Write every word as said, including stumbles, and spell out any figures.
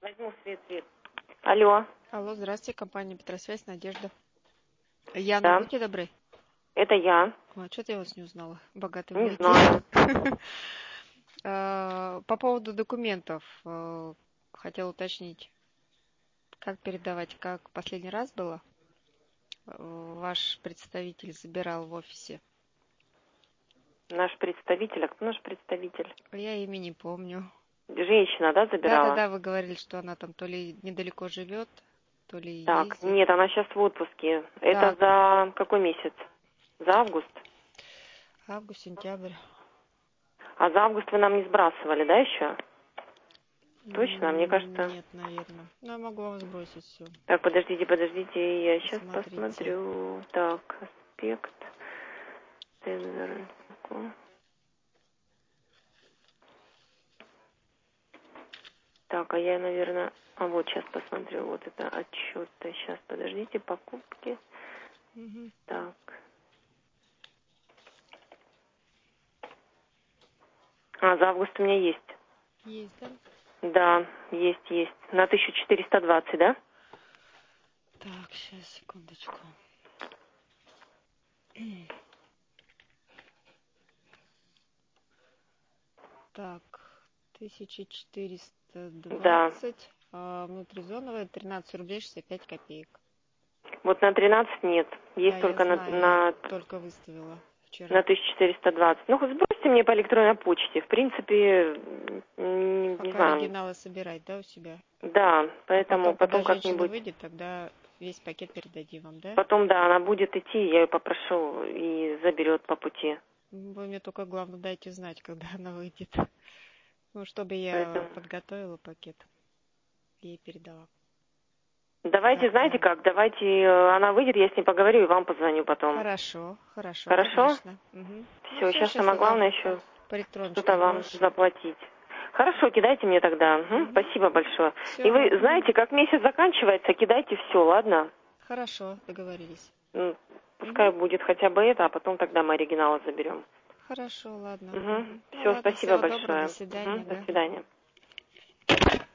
Возьму свет, свет. Алло. Алло, здравствуйте, компания Петросвязь, Надежда. Яна, Да. будьте добры. Это я. А, что-то я вас не узнала. Богатый Не вы. знаю. А, По поводу документов а, хотела уточнить, как передавать, как последний раз было. А, Ваш представитель забирал в офисе. Наш представитель. А кто наш представитель? Я имя не помню. Женщина, да, забирала? Да-да-да, вы говорили, что она там то ли недалеко живет, то ли Так, ездит. нет, она сейчас в отпуске. Это Так. за какой месяц? За август? Август, сентябрь. А за август вы нам не сбрасывали, да, еще? Точно? Мне М, кажется... Нет, наверное. Но я могу вам сбросить все. Так, подождите, подождите, я сейчас Посмотрите. посмотрю. Так, аспект. Тендер. Так, а я, наверное... А вот сейчас посмотрю, вот это отчет. Сейчас, подождите, покупки. Мгм. Так. А, за август у меня есть. Есть, да? Да, есть, есть. На тысячу четыреста двадцать, да? Так, сейчас, секундочку. Так, тысяча четыреста Да. двадцать, а внутризоновая тринадцать рублей шестьдесят пять копеек. Вот на тринадцать нет. Есть Да, я только на, знаю, я на, только выставила вчера. на тысячу четыреста двадцать. Ну, хоть сбросьте мне по электронной почте. В принципе, не, не Пока знаю. оригиналы собирать, да, у себя? Да, А поэтому потом, когда потом женщина как-нибудь... выйдет, тогда весь пакет передадим вам, да? Потом, да, она будет идти, я ее попрошу и заберет по пути. Вы мне только, главное, дайте знать, когда она выйдет. Ну, чтобы я Поэтому... подготовила пакет и передала. Давайте, знаете Заранее. как, давайте, э, она выйдет, я с ней поговорю и вам позвоню потом. Хорошо, хорошо, Хорошо? конечно. Угу. Ну Все, все, сейчас сейчас самое я вам главное еще по электроночке что-то вам сброшу. заплатить. Хорошо, кидайте мне тогда. Угу, Угу. спасибо большое. Все, И вы ладно. знаете, как месяц заканчивается, кидайте все, ладно? Хорошо, договорились. Ну, пускай Угу. будет хотя бы это, а потом тогда мы оригиналы заберем. Хорошо, ладно. Угу. Угу. Ну Все, ладно, спасибо всего доброго, до большое. свидания, Угу, до да. свидания.